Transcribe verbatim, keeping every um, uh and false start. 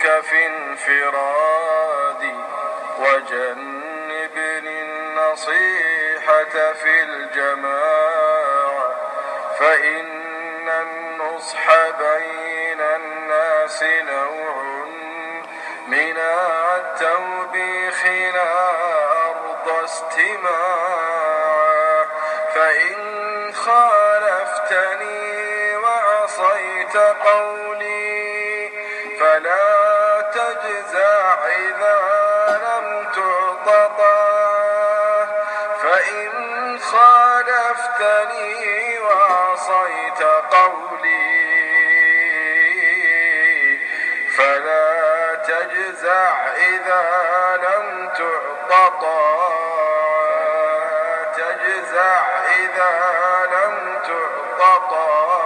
يضرك في انفرادي، وجنبني النصيحة في الجماعة، فإن النصح بين الناس نوع من التوبيخ لا أرضى استماعا، فإن خالفتني وعصيت قولي فلا تجزع إذا لم تعط طاعة، فإن خالفتني وعصيت قولي فلا تجزع إذا لم تعط طاعة، تجزع إذا لم تعط طاعة.